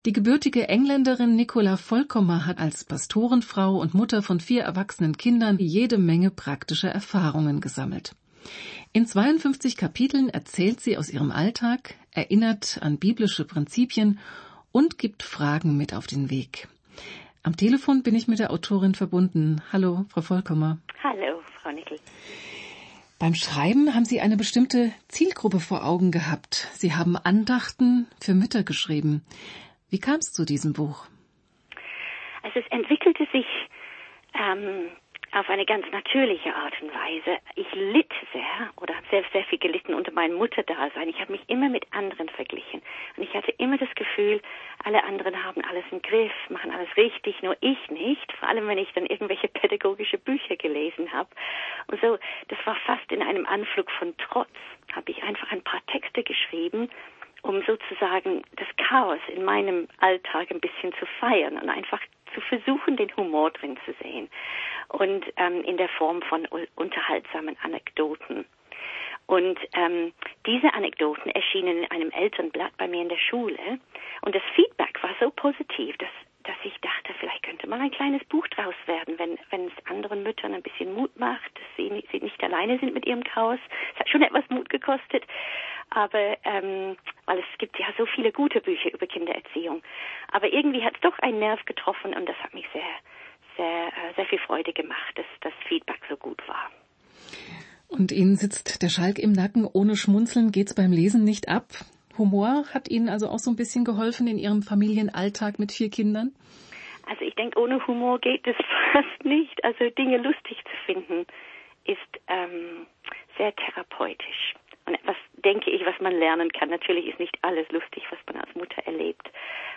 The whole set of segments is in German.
Die gebürtige Engländerin Nicola Volcommer hat als Pastorenfrau und Mutter von 4 erwachsenen Kindern jede Menge praktische Erfahrungen gesammelt. In 52 Kapiteln erzählt sie aus ihrem Alltag, erinnert an biblische Prinzipien und gibt Fragen mit auf den Weg. Am Telefon bin ich mit der Autorin verbunden. Hallo, Frau Volcommer. Hallo, Frau Nickel. Beim Schreiben haben Sie eine bestimmte Zielgruppe vor Augen gehabt. Sie haben Andachten für Mütter geschrieben. Wie kam es zu diesem Buch? Also es entwickelte sich auf eine ganz natürliche Art und Weise. Ich litt sehr oder habe sehr, sehr viel gelitten unter meinem Mutterdasein. Ich habe mich immer mit anderen verglichen. Und ich hatte immer das Gefühl, alle anderen haben alles im Griff, machen alles richtig, nur ich nicht. Vor allem, wenn ich dann irgendwelche pädagogische Bücher gelesen habe. Und so, das war fast in einem Anflug von Trotz, habe ich einfach ein paar Texte geschrieben, um sozusagen das Chaos in meinem Alltag ein bisschen zu feiern und einfach zu versuchen, den Humor drin zu sehen. Und in der Form von unterhaltsamen Anekdoten. Und diese Anekdoten erschienen in einem Elternblatt bei mir in der Schule. Und das Feedback war so positiv, dass ich dachte, vielleicht könnte mal ein kleines Buch draus werden, wenn es anderen Müttern ein bisschen Mut macht, dass sie nicht alleine sind mit ihrem Chaos. Es hat schon etwas Mut gekostet, aber weil es gibt ja so viele gute Bücher über Kindererziehung. Aber irgendwie hat es doch einen Nerv getroffen und das hat mich sehr viel Freude gemacht, dass das Feedback so gut war. Und Ihnen sitzt der Schalk im Nacken, ohne Schmunzeln geht's beim Lesen nicht ab. Humor hat Ihnen also auch so ein bisschen geholfen in Ihrem Familienalltag mit 4 Kindern? Also ich denke, ohne Humor geht es fast nicht. Also Dinge lustig zu finden ist sehr therapeutisch. Und etwas, denke ich, was man lernen kann. Natürlich ist nicht alles lustig, was man als Mutter erlebt.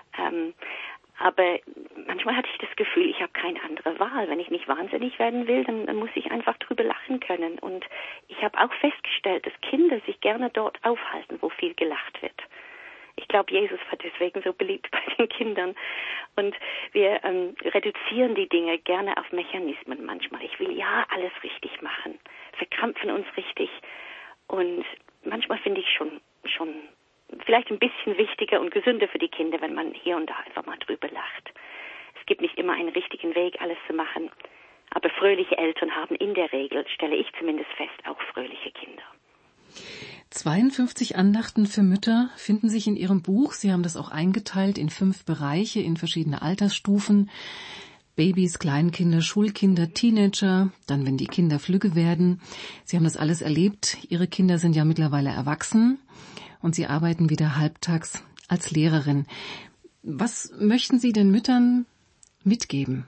Aber manchmal hatte ich das Gefühl, ich habe keine andere Wahl. Wenn ich nicht wahnsinnig werden will, dann muss ich einfach drüber lachen können. Und ich habe auch festgestellt, dass Kinder sich gerne dort aufhalten, wo viel gelacht wird. Ich glaube, Jesus war deswegen so beliebt bei den Kindern. Und wir reduzieren die Dinge gerne auf Mechanismen manchmal. Ich will ja alles richtig machen, verkrampfen uns richtig. Und manchmal finde ich schon vielleicht ein bisschen wichtiger und gesünder für die Kinder, wenn man hier und da einfach mal drüber lacht. Es gibt nicht immer einen richtigen Weg, alles zu machen. Aber fröhliche Eltern haben in der Regel, stelle ich zumindest fest, auch fröhliche Kinder. 52 Andachten für Mütter finden sich in Ihrem Buch. Sie haben das auch eingeteilt in 5 Bereiche, in verschiedene Altersstufen. Babys, Kleinkinder, Schulkinder, Teenager, dann wenn die Kinder flügge werden. Sie haben das alles erlebt. Ihre Kinder sind ja mittlerweile erwachsen und Sie arbeiten wieder halbtags als Lehrerin. Was möchten Sie den Müttern mitgeben?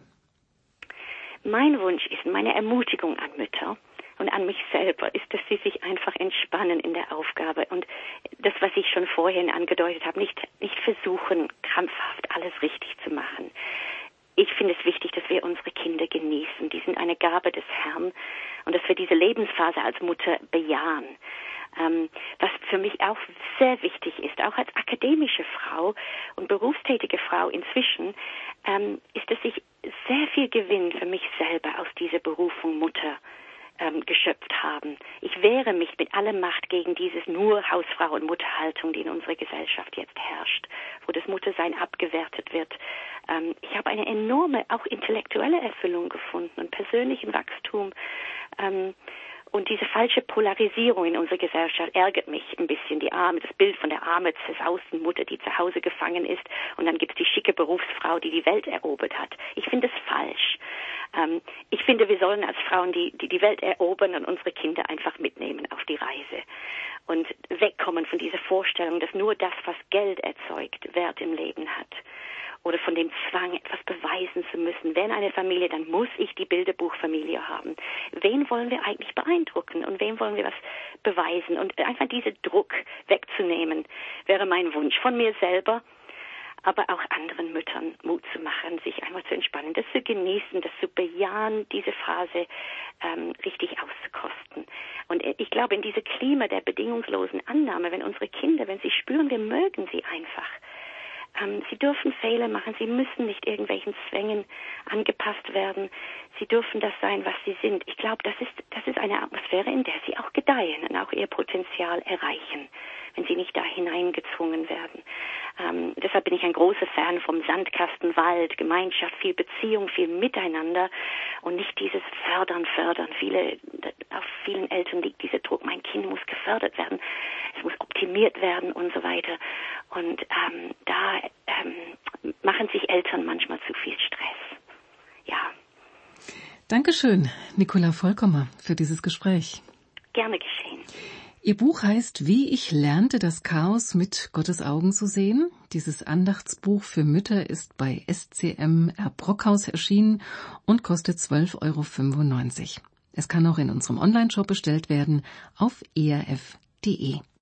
Mein Wunsch ist, meine Ermutigung an Mütter und an mich selber ist, dass sie sich einfach entspannen in der Aufgabe und das, was ich schon vorhin angedeutet habe, nicht versuchen, krampfhaft alles richtig zu machen. Ich finde es wichtig, dass wir unsere Kinder genießen. Die sind eine Gabe des Herrn und dass wir diese Lebensphase als Mutter bejahen. Was für mich auch sehr wichtig ist, auch als akademische Frau und berufstätige Frau inzwischen, ist, dass ich sehr viel Gewinn für mich selber aus dieser Berufung Mutter geschöpft haben. Ich wehre mich mit aller Macht gegen dieses nur Hausfrau- und Mutterhaltung, die in unserer Gesellschaft jetzt herrscht, wo das Muttersein abgewertet wird. Ich habe eine enorme, auch intellektuelle Erfüllung gefunden und persönlichen Wachstum. Und diese falsche Polarisierung in unserer Gesellschaft ärgert mich ein bisschen. Das Bild von der armen, zersausten Mutter, die zu Hause gefangen ist. Und dann gibt es die schicke Berufsfrau, die die Welt erobert hat. Ich finde es falsch. Ich finde, wir sollen als Frauen die Welt erobern und unsere Kinder einfach mitnehmen auf die Reise. Und wegkommen von dieser Vorstellung, dass nur das, was Geld erzeugt, Wert im Leben hat. Oder von dem Zwang, etwas beweisen zu müssen. Wenn eine Familie, dann muss ich die Bilderbuchfamilie haben. Wen wollen wir eigentlich beeindrucken und wem wollen wir was beweisen? Und einfach diesen Druck wegzunehmen, wäre mein Wunsch von mir selber, aber auch anderen Müttern Mut zu machen, sich einmal zu entspannen, das zu genießen, das zu bejahen, diese Phase richtig auszukosten. Und ich glaube, in diesem Klima der bedingungslosen Annahme, wenn unsere Kinder, wenn sie spüren, wir mögen sie einfach, Sie dürfen Fehler machen, sie müssen nicht irgendwelchen Zwängen angepasst werden. Sie dürfen das sein, was sie sind. Ich glaube, das ist eine Atmosphäre, in der sie auch gedeihen und auch ihr Potenzial erreichen, wenn sie nicht da hineingezwungen werden. Deshalb bin ich ein großer Fan vom Sandkastenwald, Gemeinschaft, viel Beziehung, viel Miteinander und nicht dieses Fördern. Auf vielen Eltern liegt dieser Druck, mein Kind muss gefördert werden, es muss optimiert werden und so weiter. Und da machen sich Eltern manchmal zu viel Stress. Ja. Dankeschön, Nicola Volkommer, für dieses Gespräch. Gerne geschehen. Ihr Buch heißt »Wie ich lernte, das Chaos mit Gottes Augen zu sehen«. Dieses Andachtsbuch für Mütter ist bei SCM-R Brockhaus erschienen und kostet 12,95 €. Es kann auch in unserem Onlineshop bestellt werden auf erf.de.